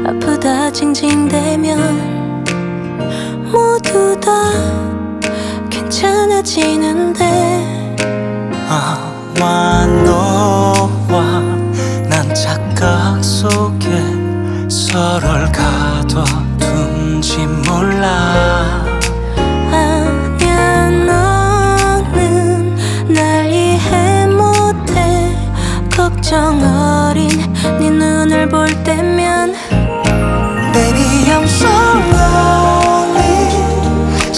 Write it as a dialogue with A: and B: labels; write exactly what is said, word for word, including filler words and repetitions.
A: 아프다 징징대면 모두 다 괜찮아지는데
B: 아마 너와 난 착각 속에 서로를 가둬둔지 몰라.
A: 아니야 너는 날 이해 못해. 걱정 어린 네 눈을 볼 때면